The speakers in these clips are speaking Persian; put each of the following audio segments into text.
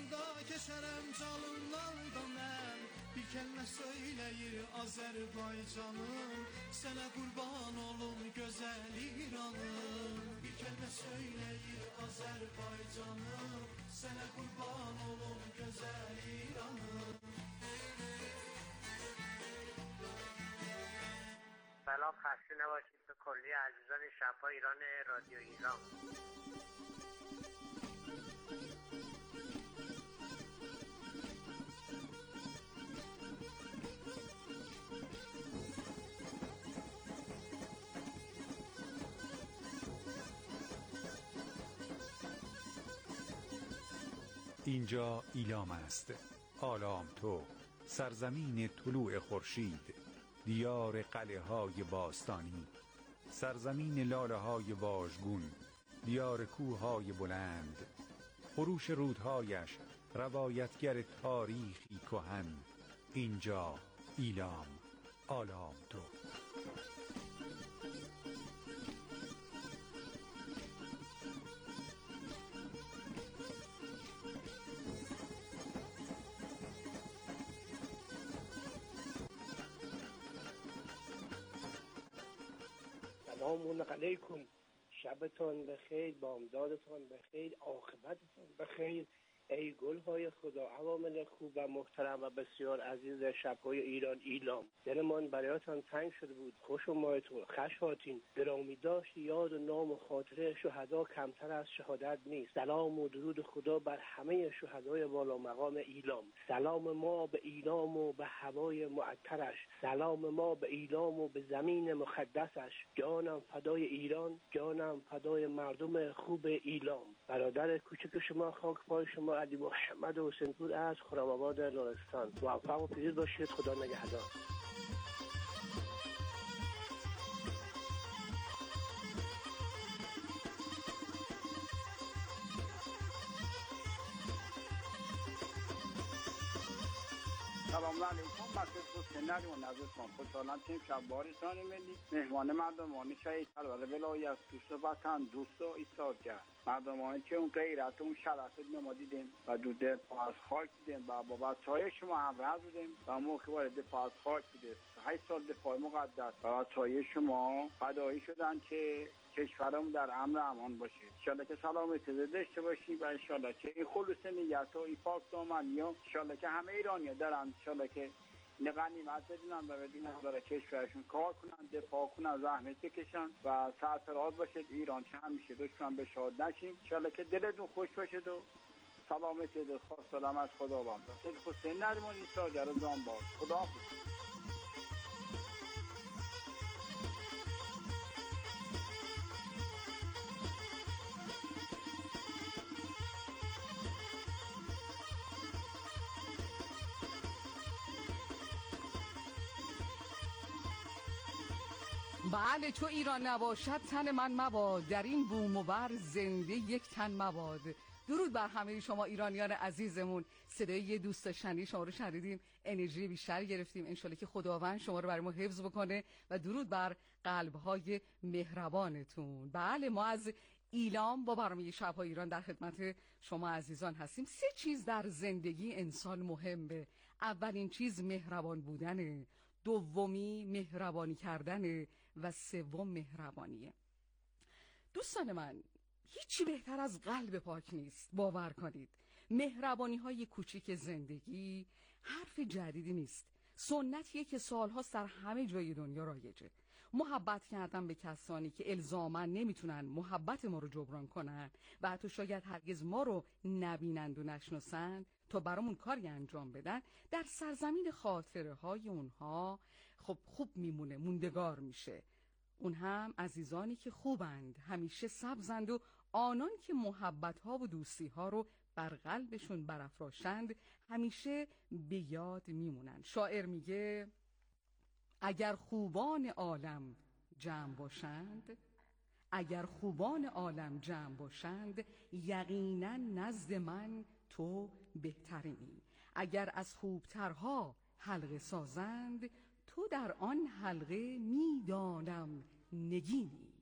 yolda keçərəm canımlardan mən. Bir kəlmə söyləyir Azərbaycanım, sənə qurban olum gözəl İranım. Bir kəlmə söyləyir Azərbaycanım, sənə qurban olum gözəl İranım. سلام، خسته نباشید به کلی عزیزان شب‌ها ایران رادیو ایران. اینجا ایلام است، آلام تو، سرزمین طلوع خورشید، دیار قلعه های باستانی، سرزمین لاله های واژگون، دیار کوههای بلند، خروش رودهایش روایتگر تاریخی کهن. اینجا ایلام، آلام تو. سلام علیکم، شبتون بخیر، بامدادتون بخیر، عاقبتتون بخیر. ای گلهای خدا، عوامل خوب و محترم و بسیار عزیز شبهای ایران ایلام، دلمان برایتان تنگ شده بود. خوش اومدید، خشواتین. گرامی داشت یاد و نام و خاطره شهدا کمتر از شهادت نیست. سلام و درود خدا بر همه شهدای بالا مقام ایلام. سلام ما به ایلام و به هوای معطرش، سلام ما به ایلام و به زمین مقدسش. جانم فدای ایران، جانم فدای مردم خوب ایلام. برادر کوچک شما، خاک پای شما، علی محمد حسین پور از خرم‌آباد لرستان. موفق و پیروز باشید. خدا نگهدار. سلام علیکم، بخش حسینی و نظرتان خوشحالم که شب بارتان ملی مهمان مردمانی شهید کربلا ولایت دوست وطن دوست و ایثار کرد. مردمانی که اون غیرت و اون شرف ما دیدیم و دو دل پا از خاک دیدیم و با بچه‌های شما همراه بودیم و موقع وارد پا از خاک بودیم. 8 سال دفاع مقدس و بچه‌های شما فدایی شدن که کشورمون در امن و امان باشه. انشالله که سلامتی داشته باشیم و انشالله که این خلوص نیت و این پاک دامنی و انشالله که همه ایرانی‌ها دارن انشالله که این غنیمت بدونن و بدونن برای کشورشون کار کنن، دفاع کنن، زحمت بکشن و سرفراز باشد ایران، که همیشه دشمن به شاد نشیم. انشالله که دلتون خوش باشد و سلامتی دل خواست دارم از خداوند. سید حسین نریمان ایثارگر زنبار. خداحافظ. بله، چو ایران نباشد تن من مباد، در این بوم و بر زنده یک تن مباد. درود بر همه شما ایرانیان عزیزمون. صدای یه دوست داشتنی شما رو شنیدیم، انرژی بیشتر گرفتیم. انشالله که خداوند شما رو برای ما حفظ بکنه و درود بر قلب‌های مهربانتون. بله، ما از ایلام با برنامه شب‌های ایران در خدمت شما عزیزان هستیم. 3 چیز در زندگی انسان مهمه. اولین چیز مهربان بودنه، دومی مهربانی کردنه و سوم مهربانیه. دوستان من، هیچی بهتر از قلب پاک نیست. باور کنید، مهربانی های کوچیک زندگی حرف جدیدی نیست، سنتیه که سالهاست در همه جای دنیا رایجه. محبت کردن به کسانی که الزاماً نمیتونن محبت ما رو جبران کنن و حتی شاید هرگز ما رو نبینند و نشناسند تا برامون کاری انجام بدن، در سرزمین خاطره های اونها خب خوب میمونه، موندگار میشه. اون هم عزیزانی که خوبند، همیشه سبزند و آنان که محبت ها و دوستی ها رو بر قلبشون برافراشتند همیشه به یاد میمونن. شاعر میگه اگر خوبان عالم جمع باشند، اگر خوبان عالم جمع باشند، یقینا نزد من تو بهترینی. اگر از خوبترها حلقه سازند، تو در آن حلقه میدانم نگینی.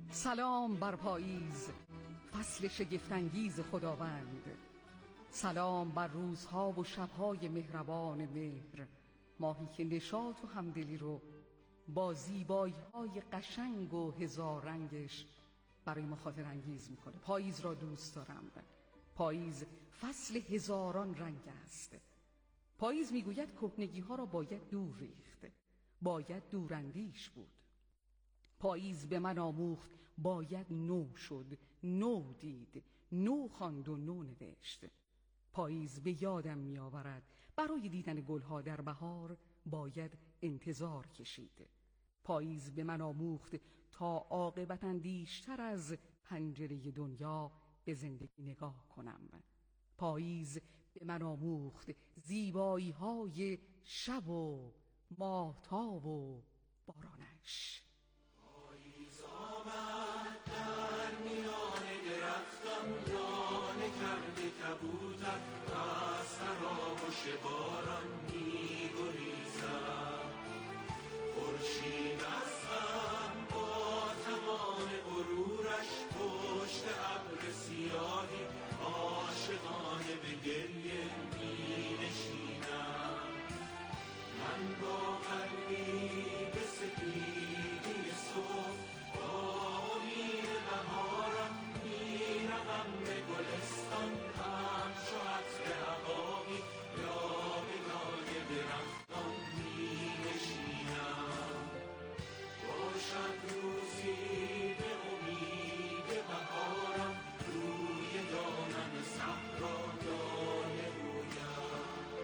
سلام بر پاییز، فصل شگفت‌انگیز خداوند. سلام بر روزها و شبهای مهربان مهر، ماهی که نشاط و همدلی رو با زیبایی‌های قشنگ و هزار رنگش برای ما خاطر انگیز میکنه. پاییز را دوست دارم. پاییز فصل هزاران رنگ است. پاییز میگوید کهنگی‌ها را باید دور ریخت، باید دوراندیش بود. پاییز به من آموخت باید نو شد، نو دید، نو خواند و نو نوشت. پاییز به یادم میآورد برای دیدن گلها در بهار باید انتظار کشید. پاییز به من آموخت تا عاقبت اندیشتر از پنجره دنیا به زندگی نگاه کنم. پاییز به من آموخت زیبایی های شب و ماهتاب و بارانش. پاییز آمد در میان درختان، دانه کرده کبوتر از تراوش باران می‌گریزد. خورشید از غم با تمام غرورش پشت ابر سیاهی عاشقانه به گریه می‌نشیند. من با قلبی به سپیدی صبح با امید بهارم میروم به گلستان، همچو عطر عقاقی یاوه‌های درختان مینشینم. باشد روزی به امید بهارم روی دامن صحرا دانه رویم.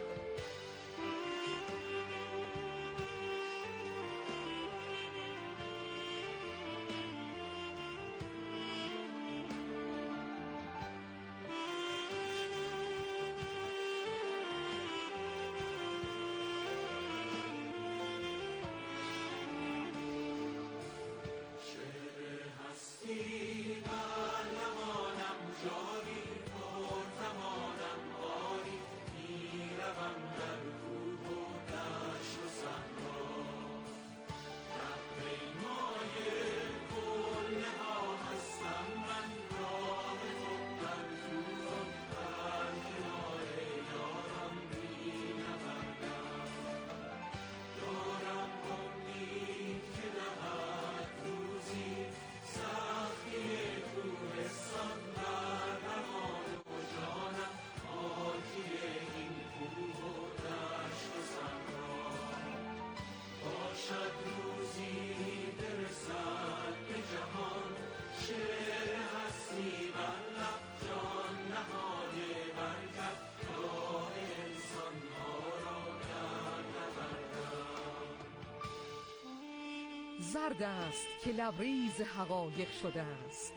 زرد است که لبریز حقایق شده است،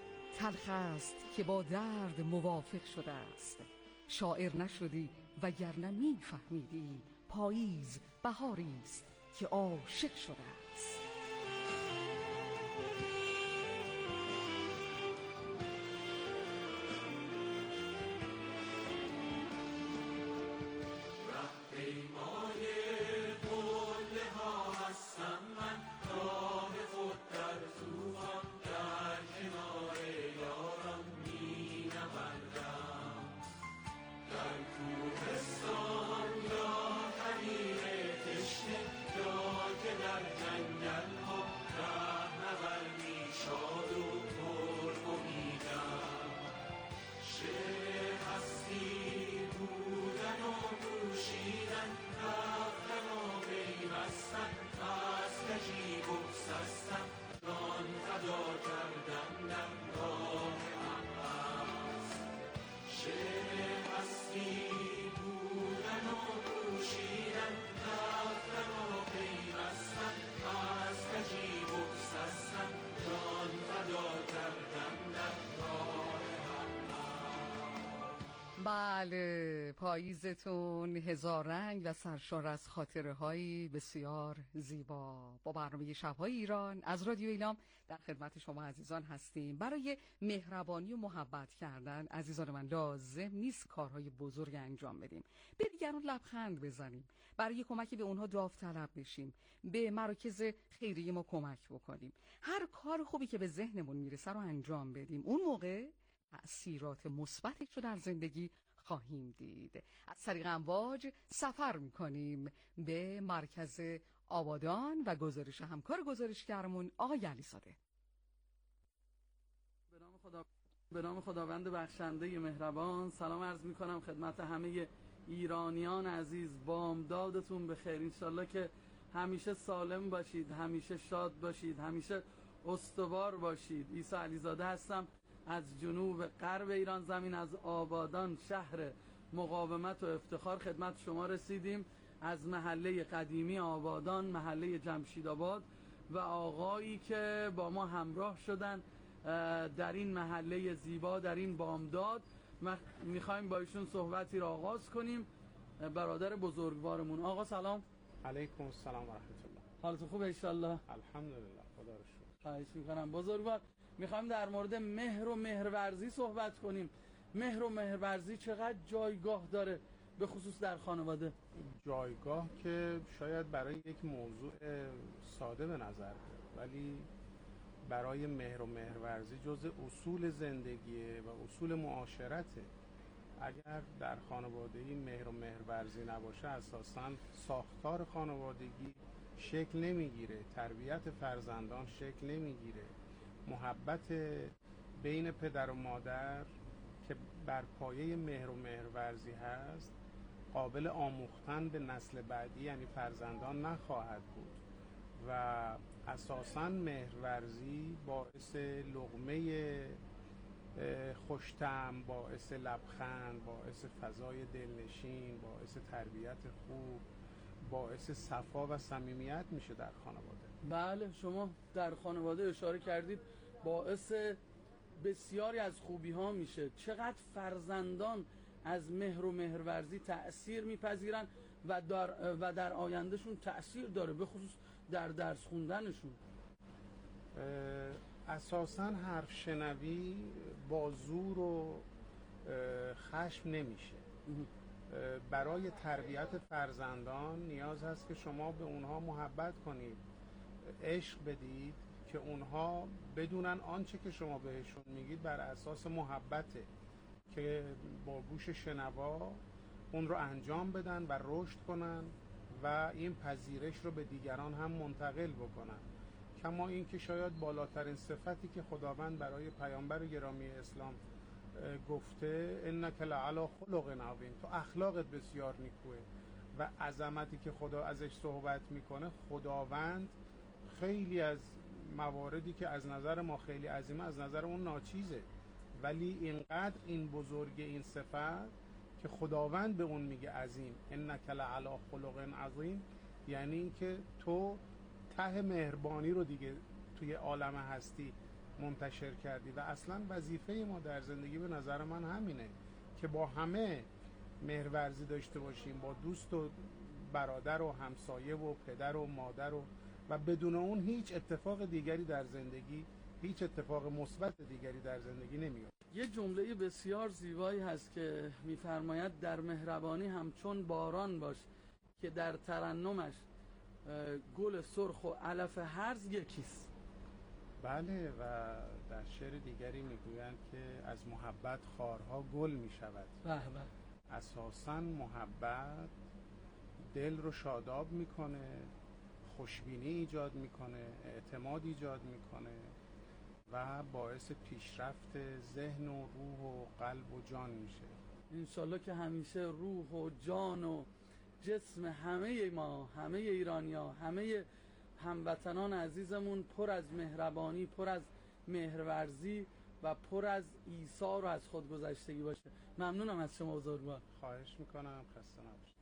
تلخ است که با درد موافق شده است. شاعر نشدی وگرنه میفهمیدی پاییز بهاری است که عاشق شده است. بله، پاییزتون هزار رنگ و سرشار از خاطره‌های بسیار زیبا. با برنامه شب‌های ایران از رادیو ایلام در خدمت شما عزیزان هستیم. برای مهربانی و محبت کردن عزیزان من لازم نیست کارهای بزرگ انجام بدیم، به دیگران لبخند بزنیم، برای کمکی به اونها داوطلب بشیم، به مراکز خیریه ما کمک بکنیم، هر کار خوبی که به ذهنمون میرسه رو انجام بدیم. اون موقع تأثیرات مثبتش رو در زندگی خواهیم دید. از طریق امواج سفر میکنیم به مرکز آبادان و گزارش همکار گزارشگرمون آقای علیزاده. به نام خداوند بخشنده مهربان سلام عرض میکنم خدمت همه ایرانیان عزیز. بامدادتون بخیر، انشالله که همیشه سالم باشید، همیشه شاد باشید، همیشه استوار باشید. عیسی علیزاده هستم از جنوب غرب ایران زمین، از آبادان شهر مقاومت و افتخار خدمت شما رسیدیم، از محله قدیمی آبادان، محله جمشیدآباد و آقایی که با ما همراه شدن در این محله زیبا، در این بامداد. میخوایم با ایشون صحبتی را آغاز کنیم. برادر بزرگوارمون. آقا سلام. علیکم السلام و رحمت الله. حالتون خوبه انشالله؟ الحمدلله، خدا رو شکر. خواهش میکنم بزرگوار. میخوایم در مورد مهر و مهرورزی صحبت کنیم. مهر و مهرورزی چقدر جایگاه داره به خصوص در خانواده؟ جایگاه که شاید برای یک موضوع ساده به نظر بیاد، ولی برای مهر و مهرورزی جزء اصول زندگیه و اصول معاشرته. اگر در خانوادگی مهر و مهرورزی نباشه اساساً ساختار خانوادگی شکل نمیگیره، تربیت فرزندان شکل نمیگیره، محبت بین پدر و مادر که بر پایه مهر و مهرورزی هست قابل آموختن به نسل بعدی یعنی فرزندان نخواهد بود و اساساً مهرورزی باعث لقمه خوش‌طعم، باعث لبخند، باعث فضای دلنشین، باعث تربیت خوب، باعث صفا و صمیمیت میشه در خانواده. بله، شما در خانواده اشاره کردید باعث بسیاری از خوبی ها میشه. چقدر فرزندان از مهر و مهرورزی تأثیر میپذیرن و در آیندهشون تأثیر داره، به خصوص در درس خوندنشون. اساساً حرف شنوی با زور و خشم نمیشه. برای تربیت فرزندان نیاز هست که شما به اونها محبت کنید، عشق بدید که اونها بدونن آنچه که شما بهشون میگید بر اساس محبته، که با گوش شنوا اون رو انجام بدن و رشد کنن و این پذیرش رو به دیگران هم منتقل بکنن. کما این که شاید بالاترین صفتی که خداوند برای پیامبر گرامی اسلام گفته انک لعلی خلق عظیم، تو اخلاقت بسیار نیکوه. و عظمتی که خدا ازش صحبت میکنه، خداوند خیلی از مواردی که از نظر ما خیلی عظیمه از نظر اون ناچیزه، ولی اینقدر این بزرگ این صفت که خداوند به اون میگه عظیم، انک لعلی خلق عظیم، یعنی این که تو ته مهربانی رو دیگه توی عالم هستی منتشر کردی. و اصلا وظیفه ما در زندگی به نظر من همینه که با همه مهرورزی داشته باشیم، با دوست و برادر و همسایه و پدر و مادر و بدون اون هیچ اتفاق دیگری در زندگی، هیچ اتفاق مثبت دیگری در زندگی نمیاد. یه جمله بسیار زیبایی هست که میفرماید در مهربانی همچون باران باش که در ترنمش گل سرخ و علف هرز یکیست. بله، و در شعر دیگری میگویند که از محبت خارها گل میشود. اساساً محبت دل رو شاداب میکنه، خوشبینی ایجاد میکنه، اعتماد ایجاد میکنه و باعث پیشرفت ذهن و روح و قلب و جان میشه. انشالله که همیشه روح و جان و جسم همه ما، همه ایرانی‌ها، همه هموطنان عزیزمون پر از مهربانی، پر از مهرورزی و پر از ایثار و از خودگذشتگی باشه. ممنونم از شما بزرگوار. خواهش میکنم، خسته نباشید.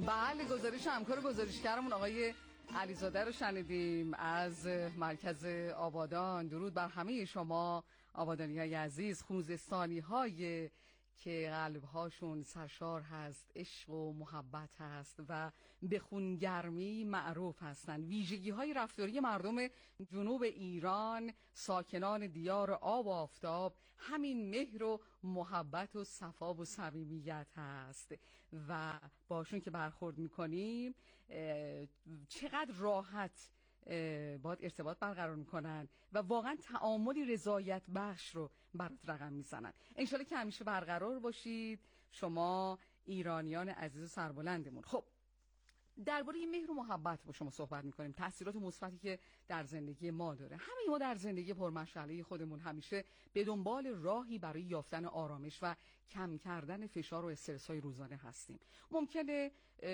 بله، گزارش همکار گزارشگرمون آقای علیزاده رو شنیدیم از مرکز آبادان. درود بر همه شما آبادانی‌های عزیز، خوزستانی‌های که قلب‌هاشون سرشار هست عشق و محبت هست و به خونگرمی معروف هستند. ویژگی‌های رفتاری مردم جنوب ایران، ساکنان دیار آب و آفتاب، همین مهر و محبت و صفا و صمیمیت هست و باشون که برخورد می‌کنیم چقدر راحت باید ارتباط برقرار میکنن و واقعا تعاملی رضایت بخش رو برات رقم میزنن. انشالله که همیشه برقرار باشید شما ایرانیان عزیز و سربلندمون. خب درباره مهر و محبت با شما صحبت میکنیم، تاثیرات مثبتی که در زندگی ما داره. همه ما در زندگی پرمشغله خودمون همیشه به دنبال راهی برای یافتن آرامش و کم کردن فشار و استرس‌های روزانه هستیم. ممکنه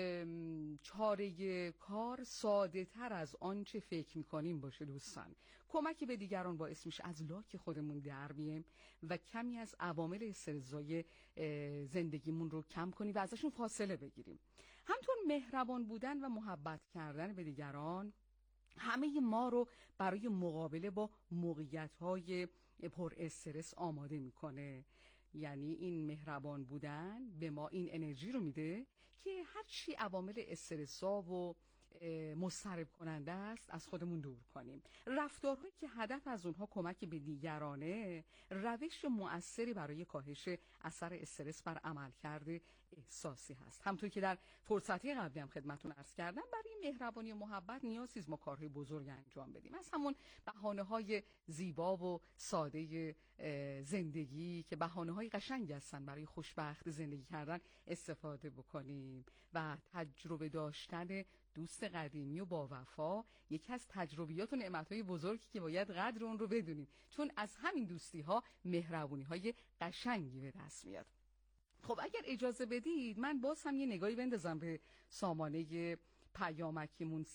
چاره کار ساده تر از آنچه فکر میکنیم باشه دوستان. کمک به دیگران باعث میشه از لاک خودمون در بیایم و کمی از عوامل استرس‌زای زندگیمون رو کم کنیم و ازشون فاصله بگیریم. همطور مهربان بودن و محبت کردن به دیگران همه ما رو برای مقابله با موقعیت‌های پر استرس آماده میکنه. یعنی این مهربان بودن به ما این انرژی رو میده که هرچی عوامل استرس‌زا و مضطرب کننده است از خودمون دور کنیم. رفتارهایی که هدف از اونها کمک به دیگرانه روش مؤثری برای کاهش اثر استرس بر عملکرد احساسی هست. همونطور که در فرصتی قبلی هم خدمتتون عرض کردم، برای مهربانی و محبت نیازی نیست ما کارهای بزرگ انجام بدیم. از همون بهانه‌های زیبا و ساده زندگی که بهانه‌های قشنگی هستن برای خوشبخت زندگی کردن استفاده بکنیم و تجربه داشتن دوست قدیمی و با وفا یکی از تجربیات و نعمت‌های بزرگی که باید قدر اون رو بدونیم، چون از همین دوستی‌ها مهربونی‌های قشنگی به دست میاد. خب اگر اجازه بدید من باز هم یه نگاهی بندازم به سامانه پیامکیمون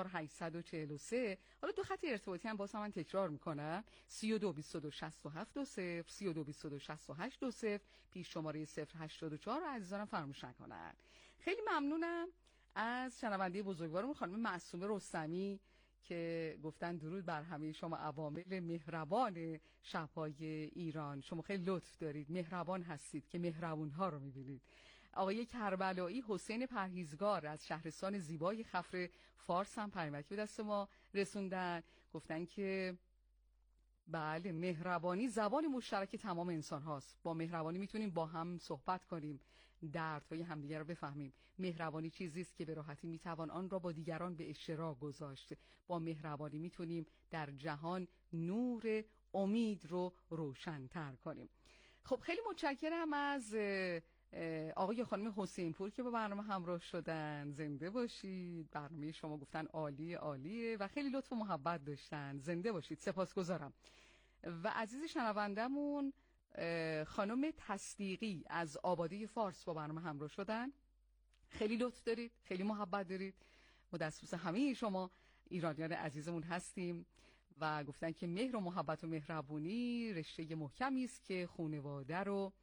3843. حالا دو خط ارتباطی هم باز هم من تکرار میکنم: 32226720 32226820 پیش شماره 084 رو عزیزانم فراموش نکنن. خیلی ممنونم از شنونده بزرگوارمون خانم معصومه رستمی که گفتن درود بر همه شما عوامل مهربان شب‌های ایران. شما خیلی لطف دارید، مهربان هستید که مهربون‌ها رو می‌بینید. آقای کربلایی حسین پرهیزگار از شهرستان زیبای خفر فارس هم پیامکی به دست ما رسوندن، گفتن که بله مهربانی زبان مشترک تمام انسان هاست. با مهربانی میتونیم با هم صحبت کنیم، دردهای همدیگر رو بفهمیم. مهربانی چیزی است که به راحتی میتوان آن را با دیگران به اشتراک گذاشت. با مهربانی میتونیم در جهان نور امید رو روشن‌تر کنیم. خب خیلی متشکرم از آقای خانم حسین پور که با برنامه همراه شدن. زنده باشید. برنامه شما گفتن عالی عالیه و خیلی لطف و محبت داشتن. زنده باشید. سپاسگزارم. و عزیز شنوندمون خانم تصدیقی از آبادی فارس با برنامه همراه شدن. خیلی لطف دارید، خیلی محبت دارید. ما دستبوس همه شما ایرانیان عزیزمون هستیم و گفتن که مهر و محبت و مهربونی رشته محکمی است که خانواده رو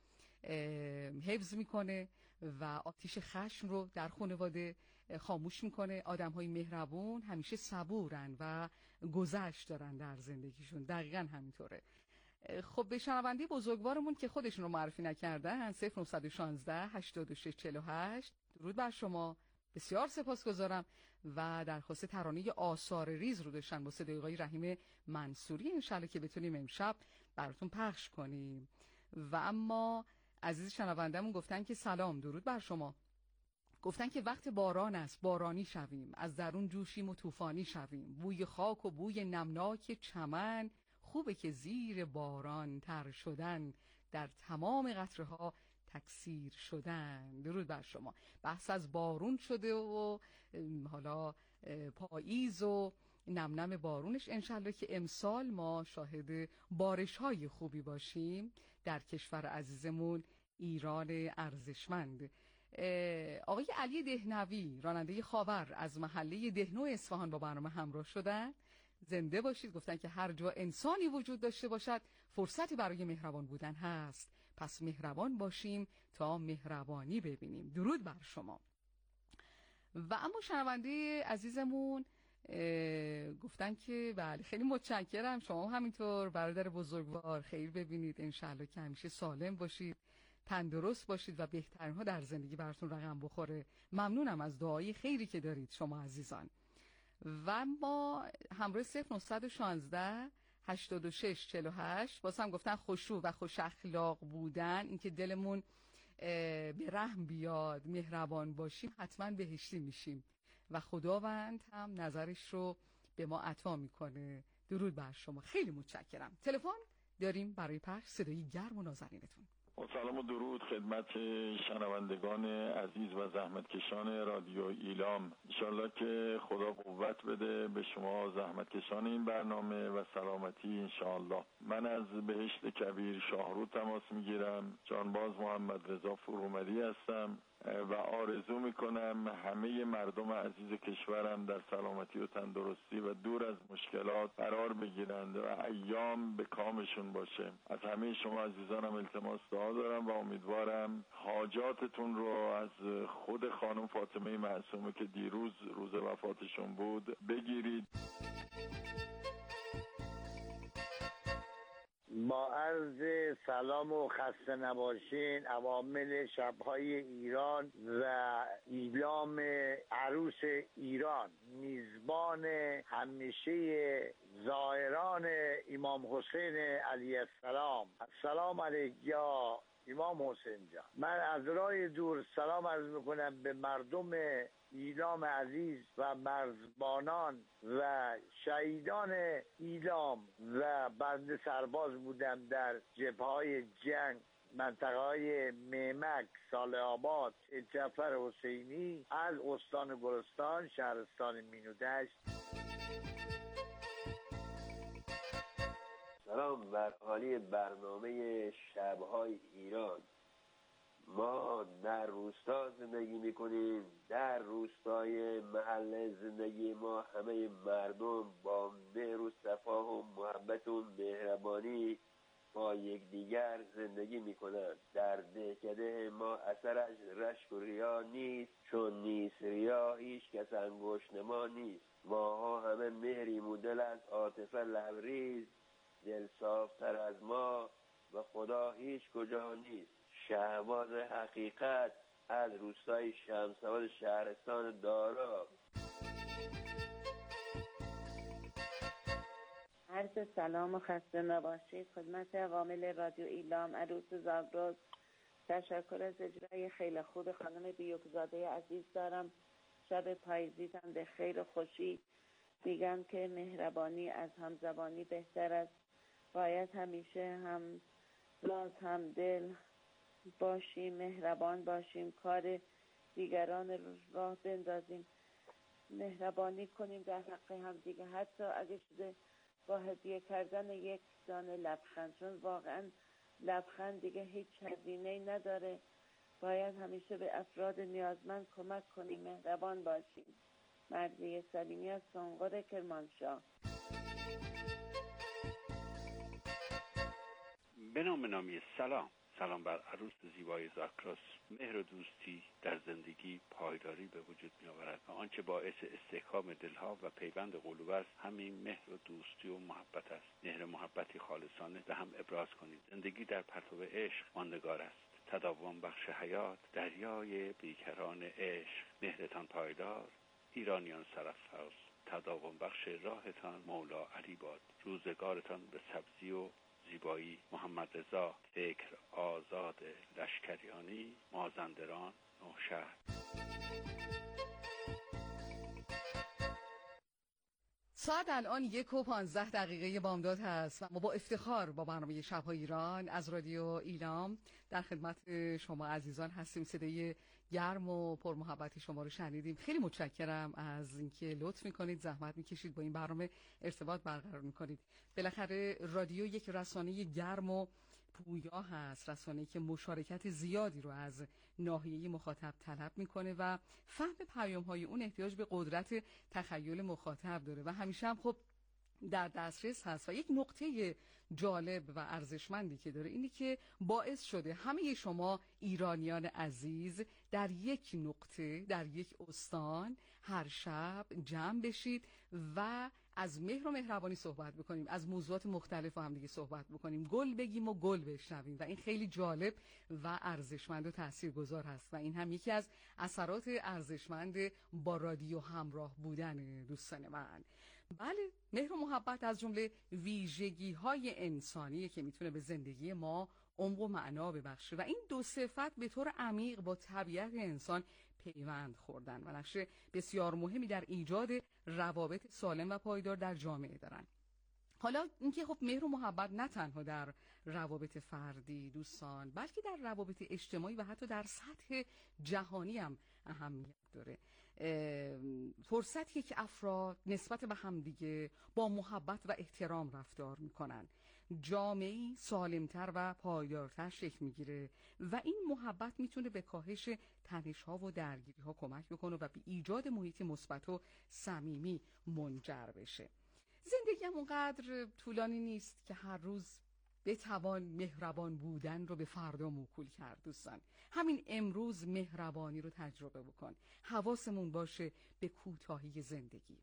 حفظ میکنه و آتش خشم رو در خانواده خاموش میکنه. آدم‌های مهربون همیشه صبورن و گذشت دارن در زندگیشون. دقیقاً همینطوره. خب به شنونده بزرگوارمون که خودشون رو معرفی نکردن 0916 8648 درود بر شما، بسیار سپاسگزارم. و درخواست ترانه آثار ریز رو داشتن با صدای آقای رحیم منصوری، انشالله که بتونیم امشب براتون پخش کنیم. و اما عزیز شنوندمون گفتن که سلام، درود بر شما. گفتن که وقت باران است بارانی شویم، از درون جوشیم و طوفانی شویم، بوی خاک و بوی نمناک چمن، خوبه که زیر باران تر شدن، در تمام قطره ها تکثیر شدن. درود بر شما. بحث از بارون شده و حالا پاییز و نمنم بارونش. انشالله که امسال ما شاهد بارش های خوبی باشیم در کشور عزیزمون ایران ارزشمند. آقای علی دهنوی راننده خاور از محله دهنو اصفهان با برنامه همراه شدن. زنده باشید. گفتن که هر جا انسانی وجود داشته باشد فرصتی برای مهربان بودن هست، پس مهربان باشیم تا مهربانی ببینیم. درود بر شما. و اما شنونده عزیزمون گفتن که بله خیلی متشکرم، شما همینطور برادر بزرگوار، خیر ببینید، انشالله که همیشه سالم باشید، تندرست باشید و بهترین‌ها در زندگی براتون رقم بخوره. ممنونم از دعای خیری که دارید شما عزیزان. و ما همراه 0916 86 48 بازم گفتن خشوع و خوش اخلاق بودن، اینکه دلمون به رحم بیاد، مهربان باشیم، حتما بهشتی میشیم و خداوند هم نظرش رو به ما عطا میکنه. درود بر شما، خیلی متشکرم. تلفن داریم برای پخش صدای گرم و نازنینتون. سلام و درود خدمت شنوندگان عزیز و زحمتکشان رادیو ایلام. انشالله که خدا قوت بده به شما زحمتکشان این برنامه و سلامتی انشالله. من از بهشت کبیر شاهرود تماس میگیرم. جانباز محمد رضا فرومدی هستم و آرزو میکنم همه مردم عزیز کشورم در سلامتی و تندرستی و دور از مشکلات قرار بگیرند و ایام به کامشون باشه. از همه شما عزیزانم التماس دعا دارم و امیدوارم حاجاتتون رو از خود خانم فاطمه معصومه که دیروز روز وفاتشون بود بگیرید. با عرض سلام و خسته نباشین عوامل شب‌های ایران و ایلام عروس ایران، میزبان همیشه زائران امام حسین علیه السلام. السلام علیک یا امام حسین جان. من از راه دور سلام عرض میکنم به مردم ایلام عزیز و مرزبانان و شهیدان ایلام و بنده سرباز بودم در جبهه‌های جنگ، منطقه‌های میمک، صالح آباد، جعفر حسینی، از استان گلستان، شهرستان مینودشت. سلام بر حالی برنامه شب‌های ایران. ما در روستا زندگی میکنیم. در روستای محل زندگی ما همه مردم با مهر و صفا و محبت و مهربانی با یکدیگر زندگی میکنند. در دهکده ما اثرش رشک و ریا نیست، چون نیست ریا هیچ کس انگشت نما نیست. ماها همه مهریم و دل از عاطفه لبریز، دل صافتر از ما و خدا هیچ کجا نیست. شهباز حقیقت از روستای شمس‌آباد شهرستان دارا. عرض سلام و خسته نباشید خدمت عوامل رادیو ایلام عروس زاگرس. تشکر از اجرای خیلی خوب خانم بیوکزاده عزیز دارم. شب پاییزیتان به خیر و خوشی. میگم که مهربانی از همزبانی بهتر است. باید همیشه هم راز هم دل باشیم، مهربان باشیم، کار دیگران راه بندازیم، مهربانی کنیم در حق هم دیگه، حتی اگه شده با هدیه کردن یک دانه لبخند، چون واقعا لبخند دیگه هیچ هزینه‌ای نداره. باید همیشه به افراد نیازمند کمک کنیم، مهربان باشیم. مرضیه سلیمی از سنقر کرمانشاه. به نام نامی سلام بر عروس زیبای زاگرس. مهر و دوستی در زندگی پایداری به وجود می آورد و آنچه باعث استحکام دلها و پیوند قلوب است همین مهر و دوستی و محبت است. مهر محبتی خالصانه به هم ابراز کنید. زندگی در پرتو عشق ماندگار است. تداوم بخش حیات، دریای بیکران عشق. مهرتان پایدار، ایرانیان سرفراز. تداوم بخش راهتان مولا علی باد. روزگارتان به سبزی و زیبایی. محمد رضا، فکر آزاد لشکریانی، مازندران، نوشهر. ساعت الان 1:15 بامداد هست و ما با افتخار با برنامه شب‌های ایران از رادیو ایلام در خدمت شما عزیزان هستیم. صدای گرم و پرمحبت شما رو شنیدیم. خیلی متشکرم از اینکه لطف میکنید، زحمت میکشید، با این برنامه ارتباط برقرار میکنید. بالاخره رادیو یک رسانه گرم و پویا هست، رسانه‌ای که مشارکت زیادی رو از ناحیه مخاطب طلب میکنه و فهم پیام‌های اون احتیاج به قدرت تخیل مخاطب داره و همیشه هم خب در دسترس هست. و یک نقطه جالب و ارزشمندی که داره اینی که باعث شده همه شما ایرانیان عزیز در یک نقطه، در یک استان هر شب جمع بشید و از مهر و مهربانی صحبت بکنیم، از موضوعات مختلف با هم دیگه صحبت بکنیم، گل بگیم و گل بشنویم و این خیلی جالب و ارزشمند و تاثیرگذار هست و این هم یکی از اثرات ارزشمند با رادیو همراه بودن دوستان من. بله، مهر و محبت از جمله ویژگی‌های انسانیه که میتونه به زندگی ما عمق و معنا ببخشه و این دو صفت به طور عمیق با طبیعت انسان پیوند خوردن و نقش بسیار مهمی در ایجاد روابط سالم و پایدار در جامعه دارن. حالا اینکه خب مهر و محبت نه تنها در روابط فردی دوستان، بلکه در روابط اجتماعی و حتی در سطح جهانی هم اهمیت داره. فرصتیه که افراد نسبت به همدیگه با محبت و احترام رفتار میکنن، جامعه‌ای سالمتر و پایدارتر شکل میگیره و این محبت میتونه به کاهش تنش‌ها و درگیری‌ها کمک بکنه و به ایجاد محیط مثبت و صمیمی منجر بشه. زندگی هم اونقدر طولانی نیست که هر روز بتوان مهربان بودن رو به فردا موکول کرد دوستان. همین امروز مهربانی رو تجربه بکن. حواسمون باشه به کوتاهی زندگی.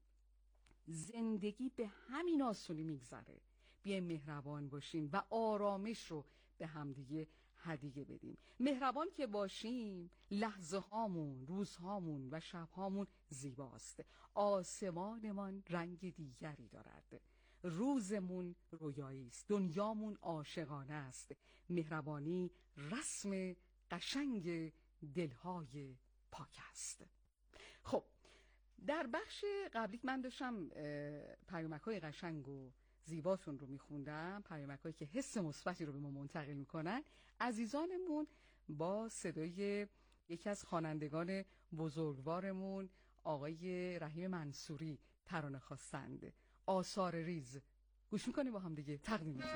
زندگی به همین آسونی میگذره. بیایم مهربان باشیم و آرامش رو به همدیگه هدیه بدیم. مهربان که باشیم لحظه هامون، روزهامون و شبهامون زیباست. آسمانمان رنگ دیگری دارد. روزمون رویایی است. دنیامون عاشقانه است. مهربانی رسم قشنگ دلهای پاک است. خب در بخش قبلی من داشتم پیامک‌های قشنگ و زیباتون رو میخوندم، پیامک‌هایی که حس مثبتی رو به ما منتقل میکنن. عزیزانمون با صدای یکی از خوانندگان بزرگوارمون آقای رحیم منصوری ترانه خواستند. آثار ریز. گوش میکنیم با هم دیگه تقدیمتون.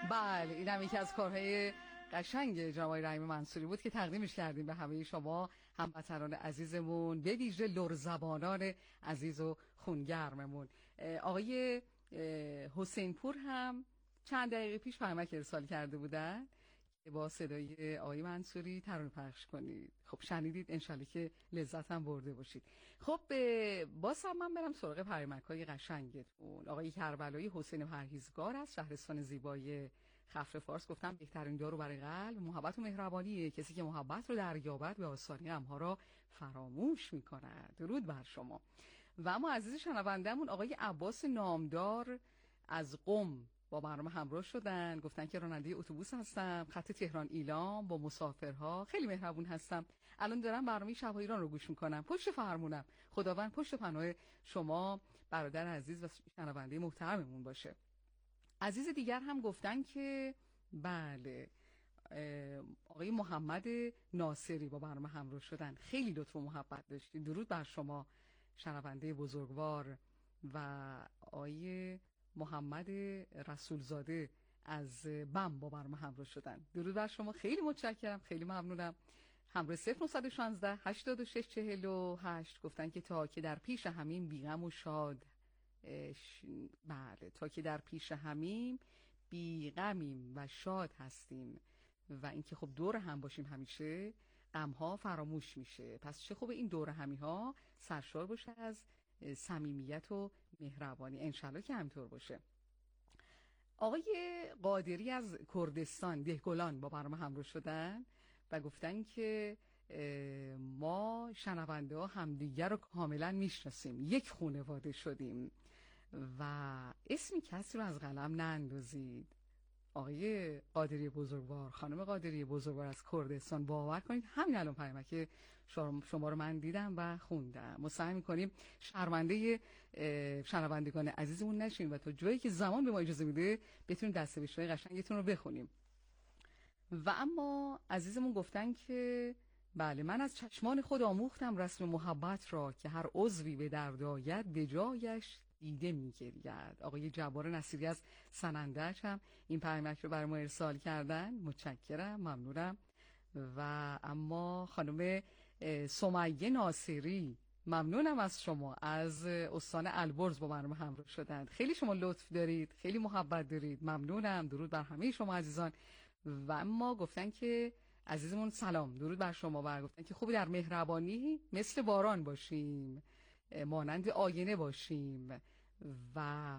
بله، این هم یکی از کارهای قشنگ جناب رحیم منصوری بود که تقدیمش کردیم به همه شما هموطنان عزیزمون، به ویژه لرزبانان عزیز و خونگرممون. آقای حسین پور هم چند دقیقه پیش پیامک ارسال کرده بودن که با صدای آقای منصوری ترانه پخش کنید. خب شنیدید، انشالله که لذت هم برده باشید. خب باز هم من برم سراغ پیامک‌های قشنگتون. آقای کربلایی حسین پرهیزگار از شهرستان زیبای خفر فارس گفتم بهترین دارو برای قلب محبت و مهربانیه. کسی که محبت رو دریابد به آسانی غم‌ها را فراموش می‌کند. درود بر شما. و اما عزیز شنونده‌مون آقای عباس نامدار از قم با برنامه همراه شدن، گفتن که راننده اتوبوس هستم، خط تهران ایلام، با مسافرها خیلی مهربون هستم. الان دارم برنامه شب ایران رو گوش میکنم، پشت فرمونم. خداوند پشت پناه شما برادر عزیز و شنونده محترممون باشه. عزیز دیگر هم گفتن که بله، آقای محمد ناصری با برنامه همراه شدن، خیلی لطف و محبت داشتید. درود بر شما شنونده بزرگوار. و آقای محمد رسولزاده از بم با برنامه همراه شدن، درود بر شما، خیلی متشکرم، خیلی ممنونم. همراه 0916 86 48 گفتن که تا که در پیش همین بیغم و شاد بله، تا که در پیش همین بیغمیم و شاد هستیم و اینکه خب دور هم باشیم همیشه غم‌ها فراموش میشه. پس چه خوبه این دور همی ها سرشار باشه از صمیمیت و مهربانی، انشالله که همینطور باشه. آقای قادری از کردستان دهگلان با برنامه همراه شدن و گفتن که ما شنونده ها همدیگر رو کاملا میشناسیم، یک خانواده شدیم و اسمی کسی رو از قلم نندازید. آقای قادری بزرگوار، خانم قادری بزرگوار از کردستان، باور کنید همین الان پیامک شما رو من دیدم و خوندم. ما سعی می‌کنیم شرمنده شنوندگان عزیزمون نشیم و تا جایی که زمان به ما اجازه میده بتونیم دستاویزهای قشنگتون رو بخونیم. و اما عزیزمون گفتن که بله، من از چشمان خود آموختم رسم محبت را که هر عضوی به درد آید به جایش دیده می‌گرید. آقای جبار نصیری از سنندج هم این پیامک رو برای ما ارسال کردن، متشکرم، ممنونم. و اما خانم سمیه ناصری، ممنونم از شما، از استان البرز با برنامه همراه شدن. خیلی شما لطف دارید، خیلی محبت دارید، ممنونم. درود بر همه شما عزیزان. و اما گفتن که عزیزمون سلام، درود بر شما و گفتن که خوبی در مهربانی مثل باران باشیم، مانند آینه باشیم و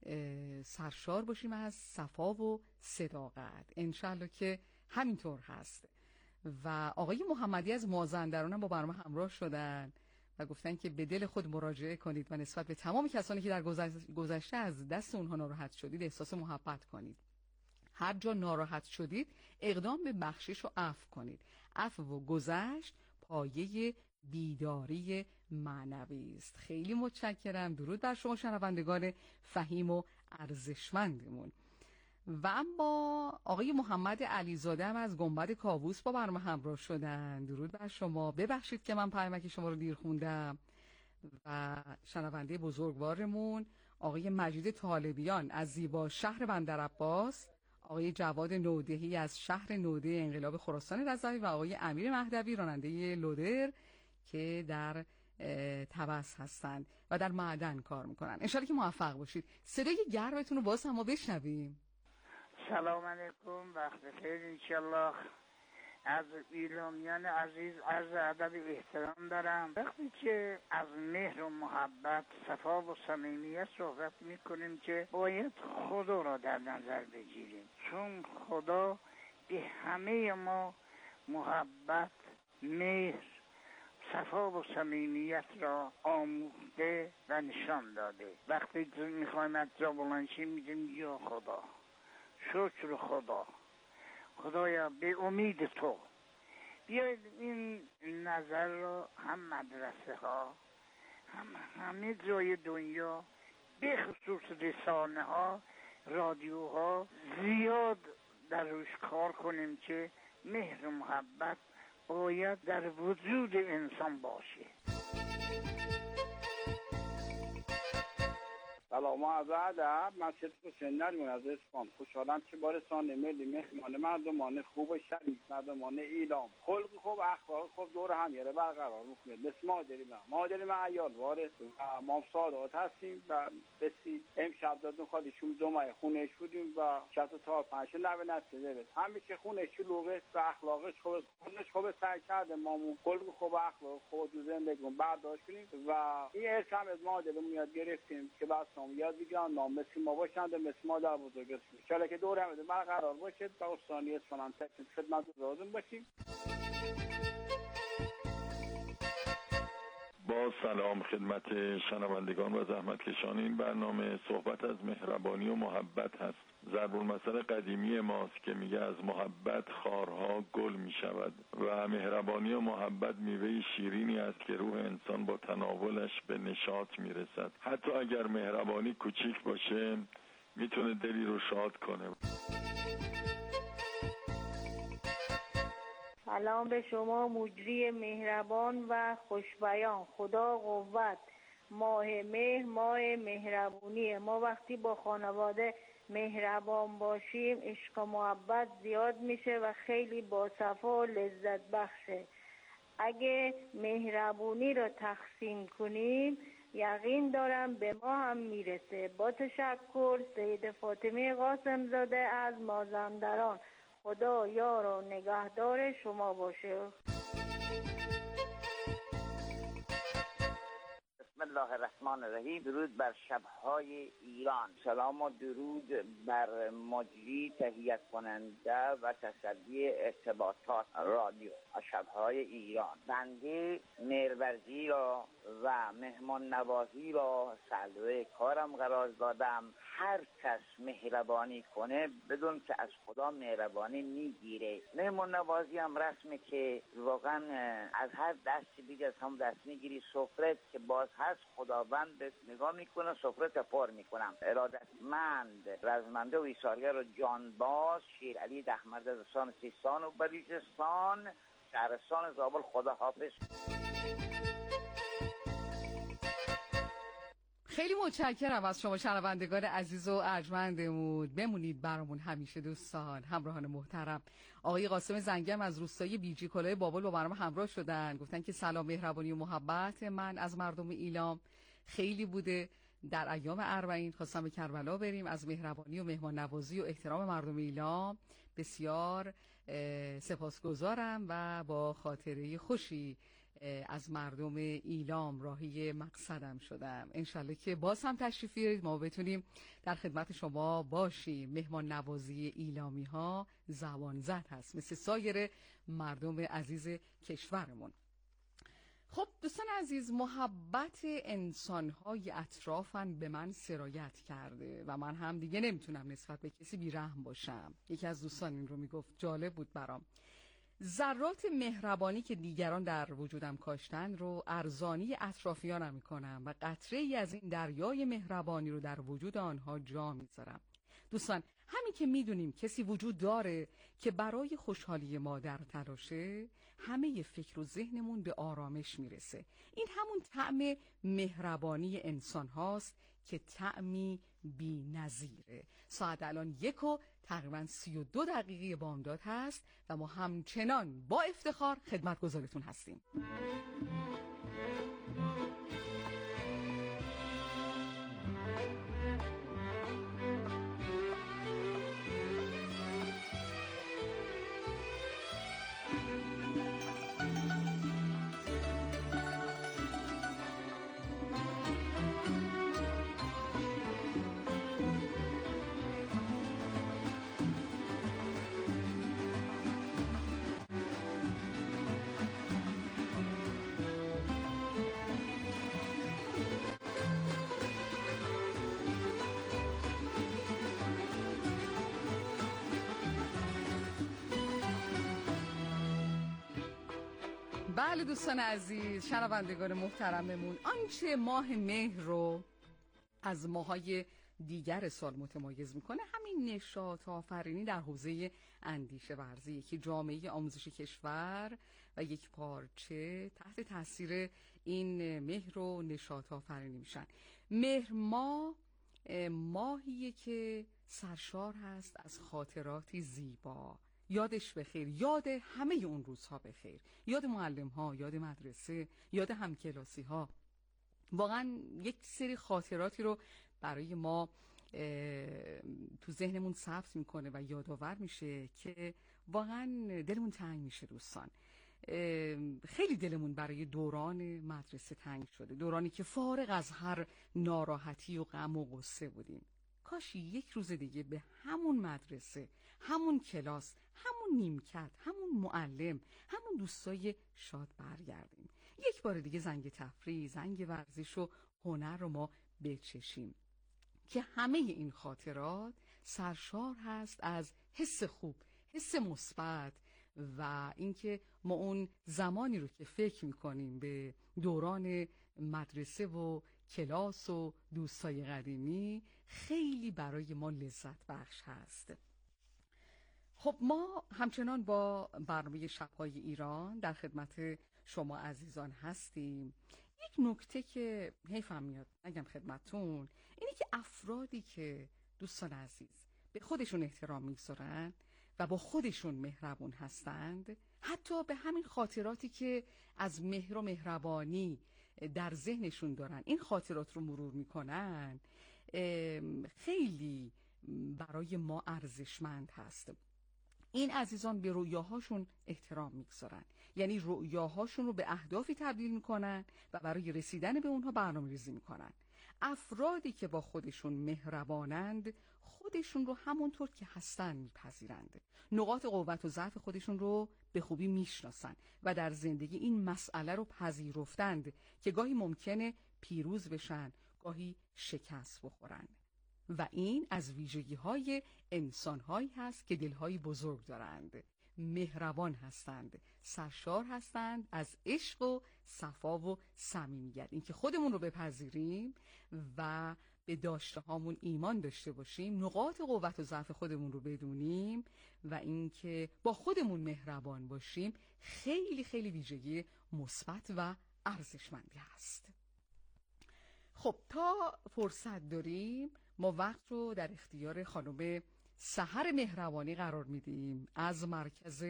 سرشار باشیم از صفا و صداقت، انشالله که همینطور هست. و آقای محمدی از مازندران هم با برنامه همراه شدن و گفتن که به دل خود مراجعه کنید و نسبت به تمام کسانی که در گذشته از دست اونها ناراحت شدید احساس محبت کنید. هر جا ناراحت شدید اقدام به بخشش و عفو کنید. عفو و گذشت پایه بیداری معنوی است. خیلی متشکرم. درود بر شما شنوندگان فهیم و ارزشمندمون. و اما آقای محمد علیزاده هم از گنبد کاووس با برنامه همراه شدن، درود بر شما. ببخشید که من پیامک شما رو دیر خوندم. و شنونده بزرگوارمون آقای مجید طالبیان از زیبا شهر بندرعباس، آقای جواد نودهی از شهر نوده انقلاب خراسان رضوی و آقای امیر مهدوی راننده لودر که در طبس هستند و در معدن کار میکنن. انشالله که موفق باشید. صدای گرمتون رو باز هم ما بشنویم. سلام علیکم، وقت بخیر. انشالله از ایلامیان عزیز عرض ادب احترام دارم. وقتی که از مهر و محبت، صفا و صمیمیت صحبت میکنیم که باید خدا را در نظر بگیریم، چون خدا به همه ما محبت، مهر، صفا و صمیمیت را آموخته و نشان داده. وقتی میخوایم از جا بلند شیم میگیم یا خدا، شکر خدا، خدایا به امید تو. بیایید این نظر را هم مدرسه ها، هم همه جای دنیا، به خصوص رسانه ها، رادیوها زیاد در روش کار کنیم که مهر و محبت باید در وجود انسان باشه. سلام سلام و عرض ادب. من صدق حسین نریمون از اصفهان. خوشحالم که بارستان ملی مهمان مردمان خوب و شریف مردمان ایلام خلق خوب اخلاق خوب دور هم یاره برقرار میکنه. مثل مادری من عیال وارد و ما سادات هستیم و بسی امشب دادون خواهدیشون دو ماه خونش بودیم و شب تا 5 نوه نسیده بید همیشه خونش شلوغه و اخلاقش خوبه خونش خوبه سعی کرده مامون خلق خوب اخلاق خوب دو زندگیمون برداشت کنیم و این ارث هم از مادرمون یاد گرفتیم که بچه‌ها یاد بگیرن نام مثل ما باشند مثل مادر بزرگ است. ان شاءالله که دور هم برقرار باشه تا استانی اصفهان تک خدمت لازم باشیم. با سلام خدمت شنوندگان و زحمتکشان این برنامه. صحبت از مهربانی و محبت هست. ضرب المثل قدیمی ماست که میگه از محبت خارها گل میشود و مهربانی و محبت میوه شیرینی است که روح انسان با تناولش به نشاط میرسد. حتی اگر مهربانی کوچیک باشه میتونه دلی رو شاد کنه. سلام به شما مجری مهربان و خوشبیان. خدا قوت. ماه مهر ماه مهربونیه. ما وقتی با خانواده مهربان باشیم عشق و محبت زیاد میشه و خیلی باصفا و لذت بخشه. اگه مهربونی رو تقسیم کنیم یقین دارم به ما هم میرسه. با تشکر. سید فاطمه قاسم زاده از مازندران. خدا یار و نگهدار شما باشه. بسم الله الرحمن الرحیم. درود بر شبهای ایران. سلام و درود بر مجری تهیه کننده و تصدی ارتباطات رادیو شبهای ایران. بنده مهرورزی را و مهمان نوازی را سلوه کارم قرار دادم. هر کس مهربانی کنه بدون که از خدا مهربانی میگیره. مهمان نوازی هم رسمه که واقعا از هر دستی دیگه از هم دست میگیری. سفرت که باز هست خداوند به نگاه میکنه سفرت پر میکنم. ارادتمند رزمنده و ایثارگر و جانباز شیر علی احمد از استان سیستان و بلوچستان شهرستان زابل. خدا حافظ. خیلی متشکرم از شما شنوندگان عزیز و ارجمندمون. بمونید برامون همیشه دوستان. همراهان محترم، آقای قاسم زنگم از روستای بیجی کلاه بابل با برنامه همراه شدن. گفتن که سلام، مهربانی و محبت من از مردم ایلام خیلی بوده. در ایام اربعین خواستم به کربلا بریم. از مهربانی و مهمان نوازی و احترام مردم ایلام بسیار سپاسگزارم و با خاطره خوشی از مردم ایلام راهی مقصدم شدم. انشالله که باز هم تشریف بیارید ما بتونیم در خدمت شما باشیم. مهمان نوازی ایلامی ها زبان زد هست مثل سایر مردم عزیز کشورمون. خب دوستان عزیز، محبت انسان‌های اطرافن به من سرایت کرده و من هم دیگه نمیتونم نسبت به کسی بی‌رحم باشم. یکی از دوستان این رو میگفت، جالب بود برام. ذرات مهربانی که دیگران در وجودم کاشتن رو ارزانی اطرافیانم میکنم و قطره‌ای از این دریای مهربانی رو در وجود آنها جا میذارم. دوستان، همین که میدونیم کسی وجود داره که برای خوشحالی ما در تلاشه، همه فکر و ذهنمون به آرامش میرسه. این همون طعم مهربانی انسان هاست که طعمی بی نظیره. ساعت الان 1:32 بامداد هست و ما همچنان با افتخار خدمتگزارتون هستیم. بله دوستان عزیز، شنوندگان محترممون، آنچه ماه مهر رو از ماهای دیگر سال متمایز میکنه همین نشاط آفرینی در حوزه اندیشه ورزی که جامعه آموزش کشور و یک پارچه تحت تاثیر این مهر و نشاط آفرینی میشن. مهر ماه ماهیه که سرشار هست از خاطراتی زیبا. یادش بخیر، یاد همه اون روزها بخیر، یاد معلم ها، یاد مدرسه، یاد همکلاسی ها. واقعا یک سری خاطراتی رو برای ما تو ذهنمون ثبت میکنه و یادآور میشه که واقعا دلمون تنگ میشه. دوستان، خیلی دلمون برای دوران مدرسه تنگ شده، دورانی که فارغ از هر ناراحتی و غم و غصه بودیم. کاش یک روز دیگه به همون مدرسه، همون کلاس، همون نیمکت، همون معلم، همون دوستای شاد برگردیم. یک بار دیگه زنگ تفریح، زنگ ورزش و هنر رو ما بچشیم که همه این خاطرات سرشار هست از حس خوب، حس مثبت، و اینکه ما اون زمانی رو که فکر میکنیم به دوران مدرسه و کلاس و دوستای قدیمی خیلی برای ما لذت بخش هست. خب ما همچنان با برنامه شب‌های ایران در خدمت شما عزیزان هستیم. یک نکته که حیفم میاد نگم خدمتون اینه که افرادی که دوستان عزیز به خودشون احترام میگذارن و با خودشون مهربون هستند، حتی به همین خاطراتی که از مهر و مهربانی در ذهنشون دارن این خاطرات رو مرور میکنن، خیلی برای ما ارزشمند هست. این عزیزان به رؤیاهاشون احترام میگذارن، یعنی رؤیاهاشون رو به اهدافی تبدیل میکنن و برای رسیدن به اونها برنامه‌ریزی میکنن. افرادی که با خودشون مهربانند خودشون رو همونطور که هستن میپذیرند، نقاط قوت و ضعف خودشون رو به خوبی میشناسن و در زندگی این مسئله رو پذیرفتند که گاهی ممکنه پیروز بشن، گاهی شکست بخورن. و این از ویژگی‌های انسان‌هایی هست که دل‌های بزرگ دارند، مهربان هستند، سرشار هستند از عشق و صفا و صمیمیت. اینکه خودمون رو بپذیریم و به داشته هامون ایمان داشته باشیم، نقاط قوت و ضعف خودمون رو بدونیم و اینکه با خودمون مهربان باشیم خیلی خیلی ویژگی مثبت و ارزشمندی هست. خب تا فرصت داریم ما وقت رو در اختیار خانم سحر مهربانی قرار میدیم از مرکز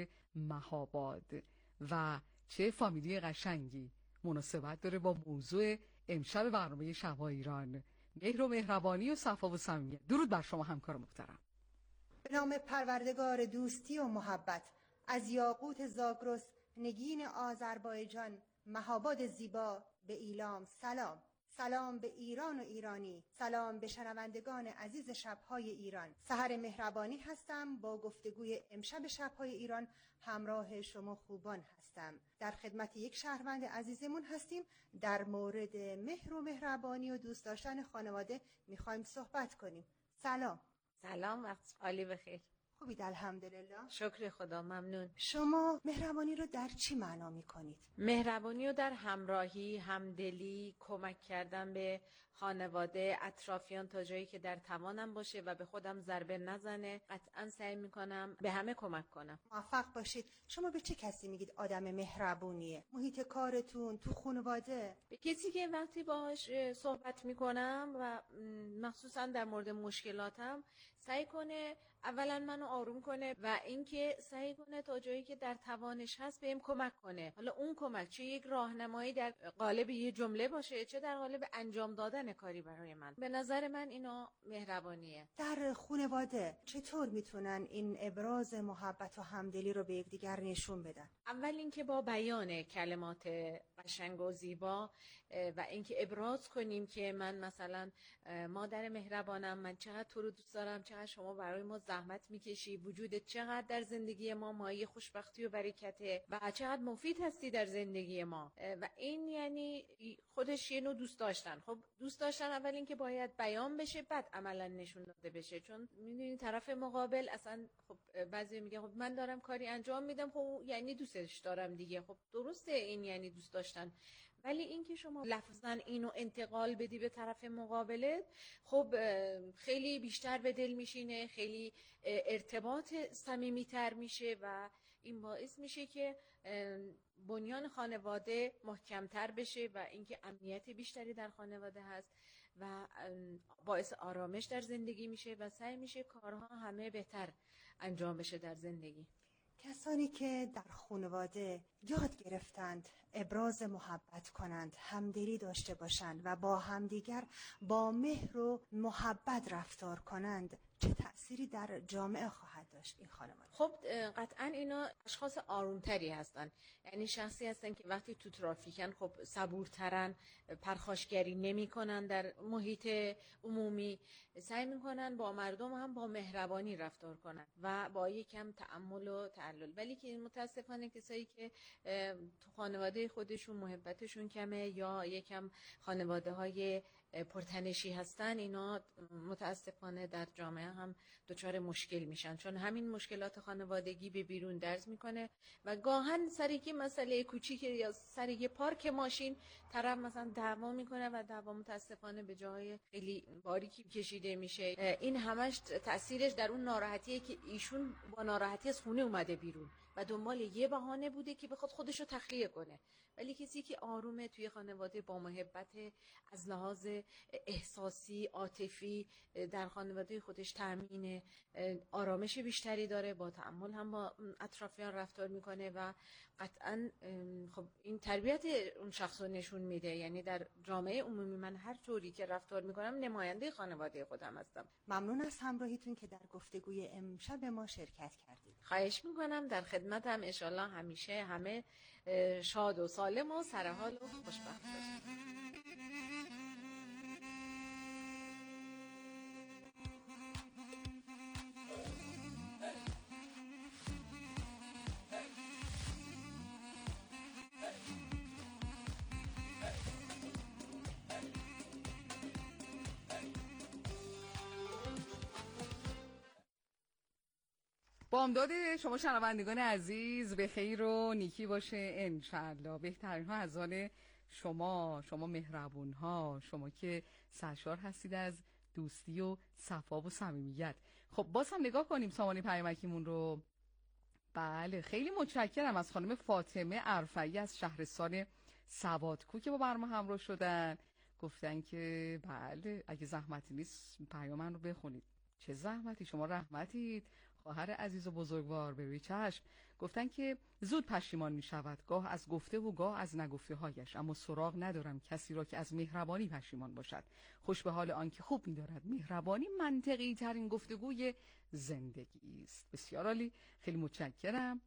مهاباد و چه فامیلی قشنگی مناسبت داره با موضوع امشب برنامه شب‌های ایران، مهر و مهربانی و صفا و صمیمیت. درود بر شما همکار محترم. به نام پروردگار دوستی و محبت، از یاقوت زاگرس نگین آذربایجان مهاباد زیبا به ایلام سلام. سلام به ایران و ایرانی، سلام به شنوندگان عزیز شب‌های ایران. سحر مهربانی هستم، با گفتگوی امشب شب‌های ایران همراه شما خوبان هستم. در خدمت یک شهروند عزیزمون هستیم، در مورد مهر و مهربانی و دوست داشتن خانواده میخوایم صحبت کنیم. سلام. سلام، وقت عالی بخیر. خوبید؟ الحمدلله. شکر خدا، ممنون. شما مهربانی رو در چی معنا میکنید؟ مهربانی رو در همراهی، همدلی، کمک کردن به خانواده، اطرافیان تا جایی که در توانم باشه و به خودم ضربه نزنه قطعا سعی میکنم به همه کمک کنم. موفق باشید. شما به چه کسی میگید آدم مهربونیه؟ محیط کارتون، تو خانواده؟ به کسی که وقتی باهاش صحبت میکنم و مخصوصا در مورد مشکلاتم سعی کنه اولا منو آروم کنه و اینکه سعی کنه تا جایی که در توانش هست بهم کمک کنه. حالا اون کمک چه یک راهنمایی در قالب یه جمله باشه، چه در قالب انجام دادن کاری برای من. به نظر من اینا مهربانیه. در خانواده چطور میتونن این ابراز محبت و همدلی رو به یکدیگر نشون بدن؟ اول اینکه با بیان کلمات قشنگ و زیبا و اینکه ابراز کنیم که من مثلا مادر مهربانم، من چقدر تو رو دوست دارم، چقدر شما برای ما زحمت میکشی، وجودت چقدر در زندگی ما مایه خوشبختی و برکته و چقدر مفید هستی در زندگی ما. و این یعنی خودش یه نوع دوست داشتن. خب دوست داشتن اول اینکه باید بیان بشه، بعد عملا نشون داده بشه، چون میدونی طرف مقابل اصلا خب بعضی میگه خب من دارم کاری انجام میدم، خب یعنی دوستش دارم دیگه. خب درسته این یعنی دوست داشتن، ولی اینکه شما لفظاً اینو انتقال بدی به طرف مقابلت خب خیلی بیشتر به دل میشینه، خیلی ارتباط صمیمیتر میشه و این باعث میشه که بنیان خانواده محکمتر بشه و اینکه امنیت بیشتری در خانواده هست و باعث آرامش در زندگی میشه و سعی میشه کارها همه بهتر انجام بشه در زندگی. کسانی که در خانواده یاد گرفتند ابراز محبت کنند، همدلی داشته باشند و با همدیگر با مهر و محبت رفتار کنند، چه تأثیری در جامعه خواهد داشت این خانواده؟ خب قطعا اینا اشخاص آرومتری هستن، یعنی شخصی هستن که وقتی تو ترافیکن خب صبورترن، پرخاشگری نمی کنن، در محیط عمومی سعی میکنن با مردم هم با مهربانی رفتار کنن و با یکم تأمل و تعلل. ولی که متاسفانه کسایی که تو خانواده خودشون محبتشون کمه یا یکم خانواده های پرتنشی هستن، اینا متاسفانه در جامعه هم دچار مشکل میشن، چون همین مشکلات خانوادگی به بیرون درز میکنه و گاهن سر یه مسئله کوچیک یا سر یه پارک ماشین طرف مثلا دعوا میکنه و دعوا متاسفانه به جای خیلی باریکی کشیده میشه. این همش تأثیرش در اون ناراحتیه که ایشون با ناراحتی از خونه اومده بیرون و دنبال یه بهانه بوده که بخواد خودشو تخلیه کنه. ولی کسی که آرومه توی خانواده با محبت از لحاظ احساسی عاطفی در خانواده خودش تامین آرامش بیشتری داره، با تأمل هم با اطرافیان رفتار میکنه و قطعا خب این تربیت اون شخص رو نشون میده. یعنی در جامعه عمومی من هر طوری که رفتار میکنم نماینده خانواده خودم هستم. ممنون از همراهیتون که در گفتگوی امشب ما شرکت کردید. خواهش میکنم، در خدمتم. انشالله همیشه همه شاد و سالم و سرحال و خوشبخت باشید. بامداد شما شنوندگان عزیز به خیر و نیکی باشه انشالله. بهترین ها از آن شما مهربون ها، شما که سرشار هستید از دوستی و صفا و صمیمیت. خب باز هم نگاه کنیم سامانه پیامکیمون رو. بله خیلی متشکرم از خانم فاطمه عرفایی از شهرستان سوادکو که با برنامه همراه شدن. گفتن که بله اگه زحمتی نیست پیام رو بخونید. چه زحمتی، شما رحمتید خواهر عزیز و بزرگوار. به روی چشم. گفتن که زود پشیمان می شود، گاه از گفته و گاه از نگفته هایش، اما سراغ ندارم کسی را که از مهربانی پشیمان باشد. خوش به حال آن که خوب می دارد. مهربانی منطقی ترین گفتگوی زندگی است. بسیار عالی، خیلی متشکرم.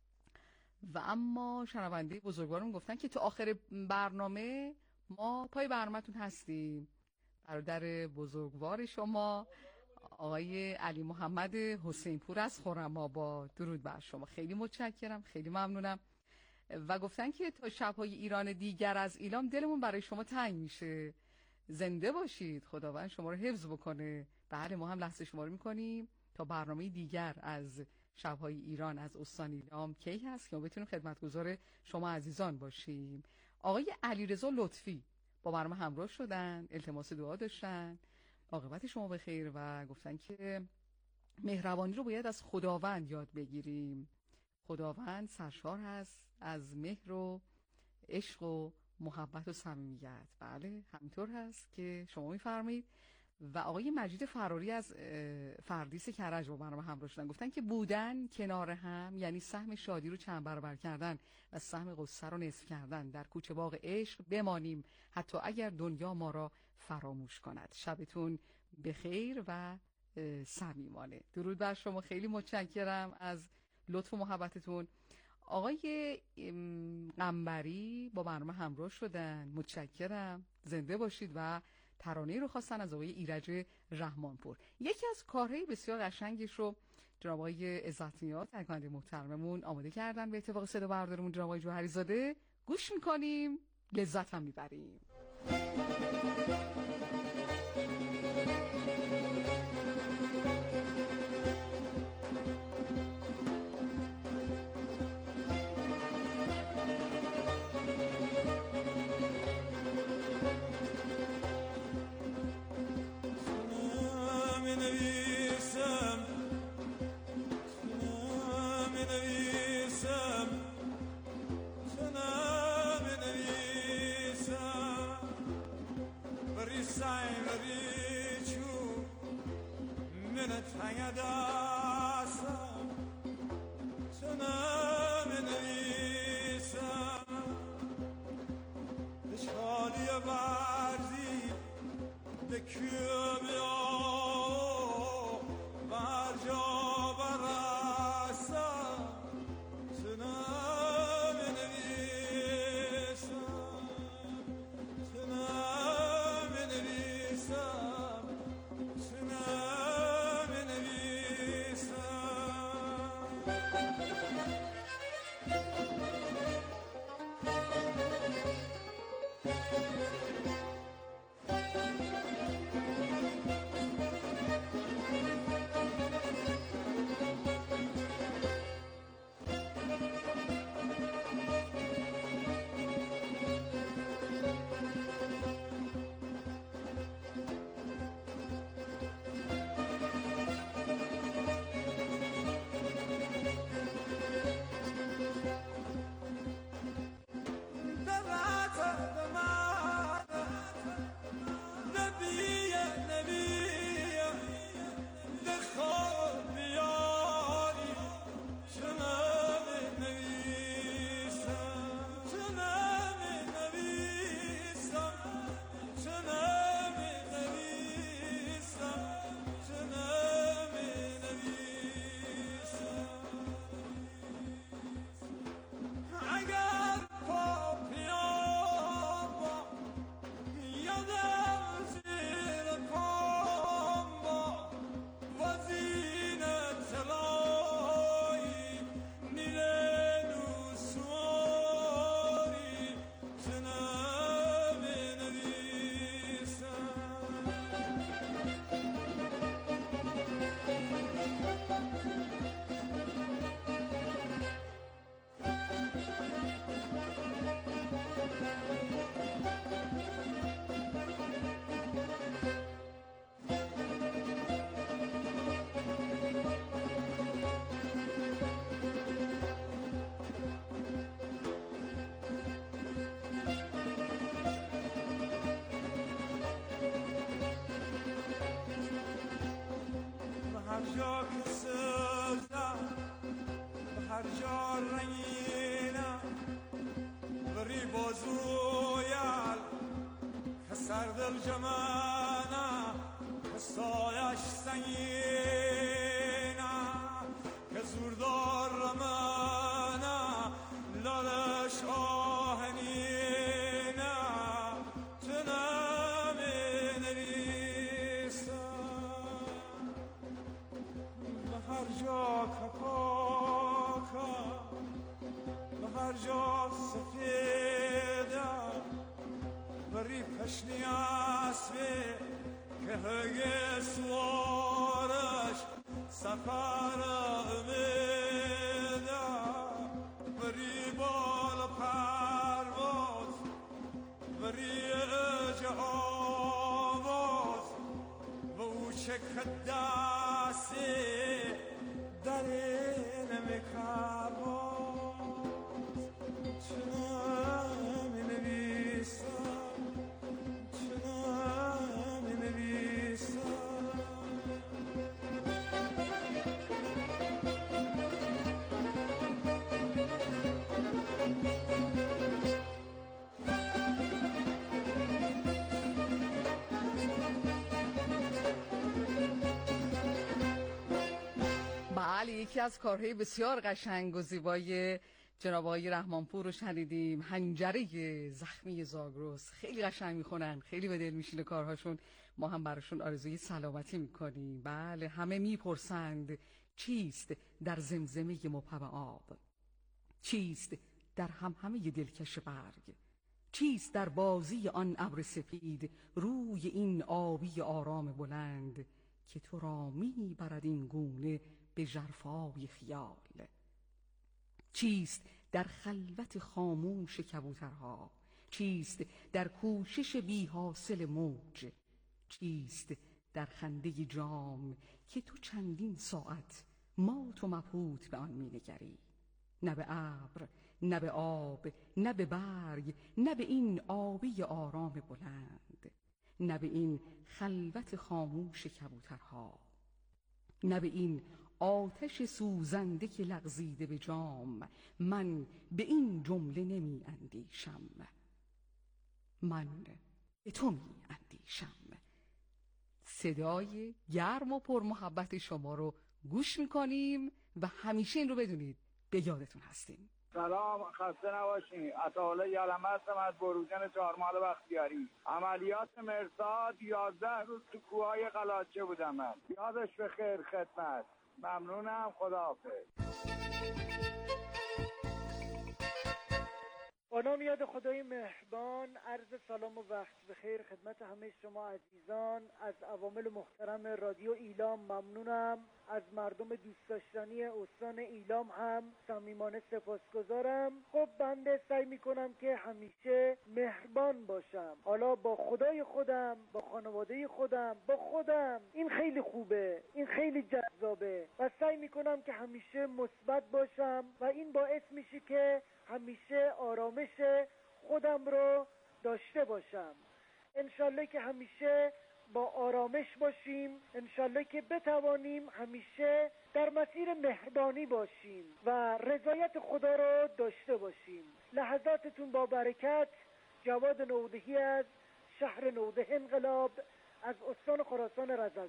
و اما شنونده بزرگوارم گفتن که تا آخر برنامه ما پای برنامه‌تون هستیم. برادر بزرگوار شما آقای علی محمد حسین پور از خرم‌آباد، درود بر شما. خیلی متشکرم، خیلی ممنونم. و گفتن که تا شب‌های ایران دیگر از ایلام دلمون برای شما تنگ میشه. زنده باشید، خداوند شما رو حفظ بکنه. بله ما هم لحظه شما رو میکنیم تا برنامه دیگر از شب‌های ایران از استان ایلام کی هست که ما بتونیم خدمتگزار شما عزیزان باشیم. آقای علیرضا لطفی با برنامه همراه شدن، التماس دعا داشتن عاقبت شما به خیر و گفتن که مهربانی رو باید از خداوند یاد بگیریم. خداوند سرشار هست از مهر و عشق و محبت و صمیمیت. بله همینطور هست که شما میفرمایید. و آقای مجید فراری از فردیس کرج با برنامه همراه شدن. گفتن که بودن کنار هم یعنی سهم شادی رو چند برابر کردن و سهم غصه رو نصف کردن. در کوچه باغ عشق بمانیم حتی اگر دنیا ما را فراموش کند. شبتون بخیر و صمیمانه. درود بر شما، خیلی متشکرم از لطف و محبتتون. آقای قنبری با برنامه همراه شدن، متشکرم، زنده باشید. و ترانه‌ای رو خواستن از آقای ایرج رحمانپور. یکی از کارهای بسیار قشنگش رو جناب آقای عزت‌نیاز تکننده محترممون آماده کردن به اتفاق صدا بردارمون جناب آقای جوهری زاده. گوش میکنیم، لذت هم میبریم. Side من تنگ دستم چنم نویسم اشکالی ورزی دکیو بیا برجا برسم چنم نویسم چنم نویسم چنم نویسم هر جا که سبزم به هر جا رنگینم بری بازویل که سردل جمانم که سایش سنگینم که زوردار رمانم لالش آهنینم تنم نویسم به هر جا کپاکم به هر جا سفیدم بری پشنی اسبی که هگه سوارش سفر امیدم بری بالا پرواز بری اج آواز و او چک دستی در این مکرواز چنم نویسم چنم نویسم بله، یکی از کارهای بسیار قشنگ و زیبای جناب آقای رحمانپور رو شنیدیم. حنجره زخمی زاگرس خیلی قشنگ میخونن، خیلی به دل میشینه کارهاشون. ما هم براشون آرزوی سلامتی میکنیم. بله، همه میپرسند چیست در زمزمه مبهم آب، چیست در همهمه دلکش برگ، چیست در بازی آن ابر سپید روی این آبی آرام بلند که تو را میبرد این گونه به ژرفای خیال. چیست در خلوت خاموش کبوترها، چیست در کوشش بی حاصل موج، چیست در خنده جام که تو چندین ساعت مات و مبهوت به آن مینگری. نه به ابر، نه به آب، نه به برگ، نه به این آبی آرام بلند، نه به این خلوت خاموش کبوترها. نه به این آتش سوزنده که لغزیده به جام، من به این جمله نمی اندیشم، من به تو می اندیشم. صدای گرم و پرمحبت شما رو گوش میکنیم و همیشه این رو بدونید به یادتون هستیم. سلام، خسته نباشین. عطاالله یلمه هستم از بروجن چهارمحال بختیاری. عملیات مرصاد 11 روز تو کوههای قلاچه بودم من. یادش به خیر خدمت. ممنونم، خداحافظ. با نام یاد خدای مهربان، عرض سلام و وقت بخیر خدمت همه شما عزیزان. از عوامل محترم رادیو ایلام ممنونم. از مردم دوست داشتنی استان ایلام هم صمیمانه سپاسگزارم. خب بنده سعی میکنم که همیشه مهربان باشم، حالا با خدای خودم، با خانواده خودم، با خودم. این خیلی خوبه، این خیلی جذابه و سعی میکنم که همیشه مثبت باشم و این باعث میشه که همیشه آرامش خودم رو داشته باشم. انشالله که همیشه با آرامش باشیم، انشالله که بتوانیم همیشه در مسیر مهربانی باشیم و رضایت خدا رو داشته باشیم. لحظاتتون با برکت. جواد نودهی از شهر نوده انقلاب از استان خراسان رضوی.